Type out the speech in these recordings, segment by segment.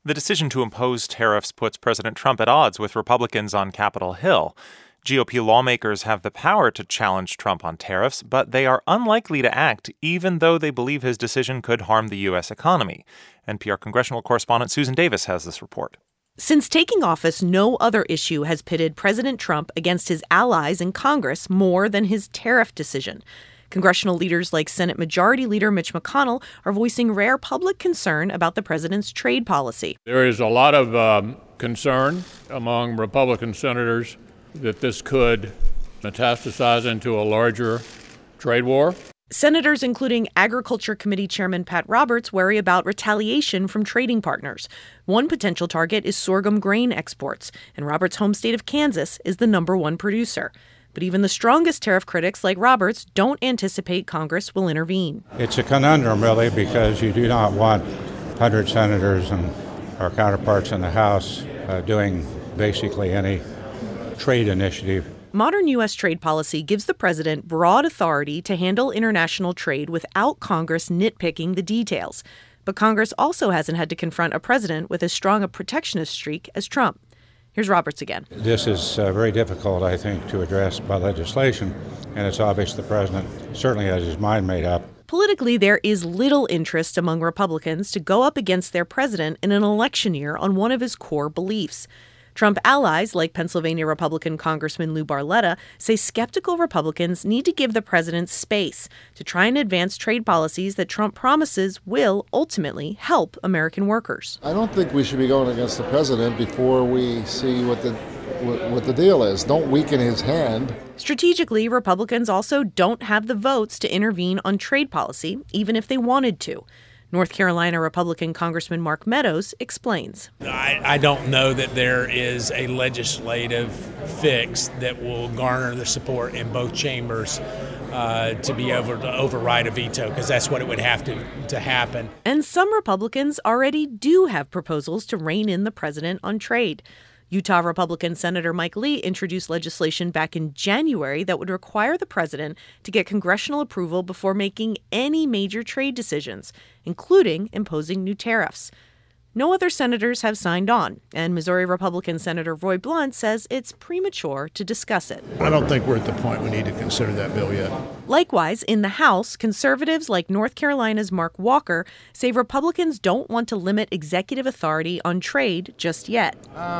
The decision to impose tariffs puts President Trump at odds with Republicans on Capitol Hill. GOP lawmakers have the power to challenge Trump on tariffs, but they are unlikely to act even though they believe his decision could harm the U.S. economy. NPR congressional correspondent Susan Davis has this report. Since taking office, no other issue has pitted President Trump against his allies in Congress more than his tariff decision. Congressional leaders like Senate Majority Leader Mitch McConnell are voicing rare public concern about the president's trade policy. There is a lot of concern among Republican senators that this could metastasize into a larger trade war. Senators, including Agriculture Committee Chairman Pat Roberts, worry about retaliation from trading partners. One potential target is sorghum grain exports, and Roberts' home state of Kansas is the #1 producer. But even the strongest tariff critics like Roberts don't anticipate Congress will intervene. It's a conundrum, really, because you do not want 100 senators and our counterparts in the House doing basically any trade initiative. Modern U.S. trade policy gives the president broad authority to handle international trade without Congress nitpicking the details. But Congress also hasn't had to confront a president with as strong a protectionist streak as Trump. Here's Roberts again. This is very difficult, I think, to address by legislation, and it's obvious the president certainly has his mind made up. Politically, there is little interest among Republicans to go up against their president in an election year on one of his core beliefs. Trump allies, like Pennsylvania Republican Congressman Lou Barletta, say skeptical Republicans need to give the president space to try and advance trade policies that Trump promises will ultimately help American workers. I don't think we should be going against the president before we see what the deal is. Don't weaken his hand. Strategically, Republicans also don't have the votes to intervene on trade policy, even if they wanted to. North Carolina Republican Congressman Mark Meadows explains. I don't know that there is a legislative fix that will garner the support in both chambers to be able to override a veto, because that's what it would have to happen. And some Republicans already do have proposals to rein in the president on trade. Utah Republican Senator Mike Lee introduced legislation back in January that would require the president to get congressional approval before making any major trade decisions, including imposing new tariffs. No other senators have signed on, and Missouri Republican Senator Roy Blunt says it's premature to discuss it. I don't think we're at the point we need to consider that bill yet. Likewise, in the House, conservatives like North Carolina's Mark Walker say Republicans don't want to limit executive authority on trade just yet.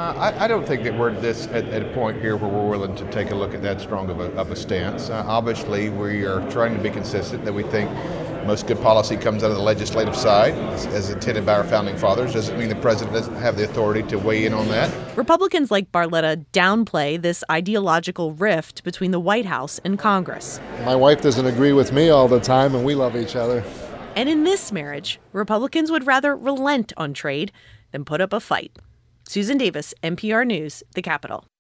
I don't think that we're at a point here where we're willing to take a look at that strong of a stance. Obviously, we are trying to be consistent that we think most good policy comes out of the legislative side, as intended by our founding fathers. Doesn't mean the president doesn't have the authority to weigh in on that. Republicans like Barletta downplay this ideological rift between the White House and Congress. My wife doesn't agree with me all the time, and we love each other. And in this marriage, Republicans would rather relent on trade than put up a fight. Susan Davis, NPR News, The Capitol.